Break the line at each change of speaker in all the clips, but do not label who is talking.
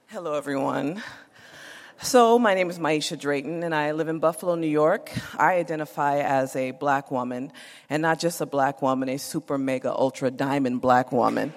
Hello, everyone. So, my name is Maisha Drayton, and I live in Buffalo, New York. I identify as a black woman, and not just a black woman, a super, mega, ultra, diamond black woman.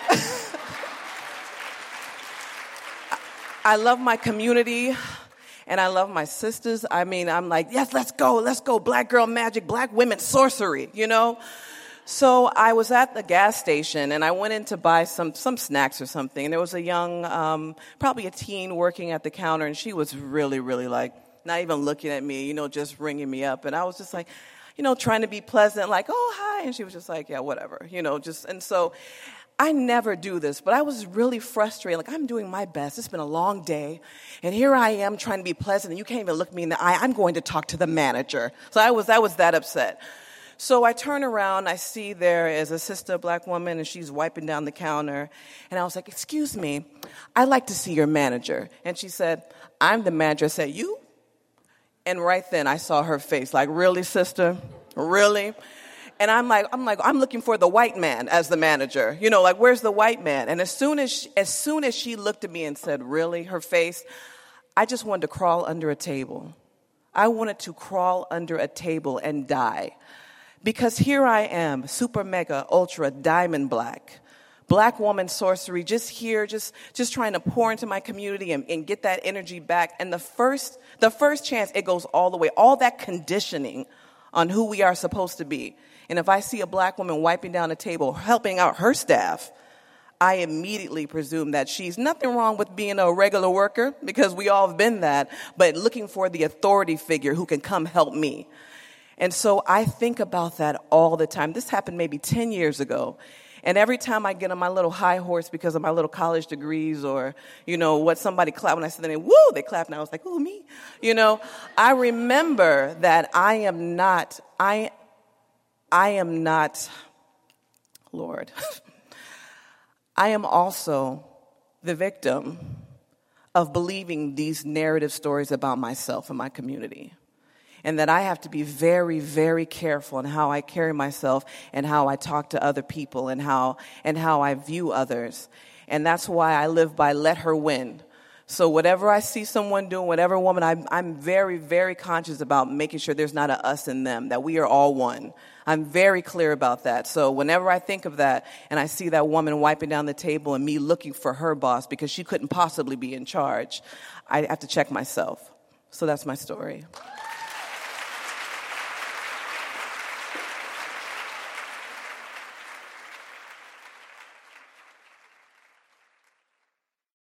I love my community, and I love my sisters. I mean, I'm like, yes, let's go, black girl magic, black women sorcery, you know? So I was at the gas station, and I went in to buy some snacks or something, and there was a young, probably a teen working at the counter, and she was really, really like, not even looking at me, you know, just ringing me up. And I was just like, you know, trying to be pleasant, like, oh, hi. And she was just like, yeah, whatever, you know, and so I never do this, but I was really frustrated. Like, I'm doing my best. It's been a long day, and here I am trying to be pleasant, and you can't even look me in the eye. I'm going to talk to the manager. So I was that upset. So I turn around, I see there is a sister, a black woman, and she's wiping down the counter. And I was like, excuse me, I'd like to see your manager. And she said, I'm the manager. I said, you? And right then I saw her face, like, really, sister? Really? And I'm looking for the white man as the manager. You know, like, where's the white man? And as soon as she looked at me and said, really, her face, I just wanted to crawl under a table. I wanted to crawl under a table and die. Because here I am, super, mega, ultra, diamond black woman sorcery, just here, just trying to pour into my community and get that energy back. And the first chance, it goes all the way, all that conditioning on who we are supposed to be. And if I see a black woman wiping down a table, helping out her staff, I immediately presume that she's nothing wrong with being a regular worker, because we all have been that, but looking for the authority figure who can come help me. And so I think about that all the time. This happened maybe 10 years ago. And every time I get on my little high horse because of my little college degrees or, you know, what somebody clapped, when I said their name, woo, they clapped, and I was like, ooh, me. You know, I remember that I am not, Lord, I am also the victim of believing these narrative stories about myself and my community. And that I have to be very, very careful in how I carry myself and how I talk to other people and how I view others. And that's why I live by let her win. So whatever I see someone doing, whatever woman, I'm very, very conscious about making sure there's not a us and them, that we are all one. I'm very clear about that. So whenever I think of that and I see that woman wiping down the table and me looking for her boss because she couldn't possibly be in charge, I have to check myself. So that's my story.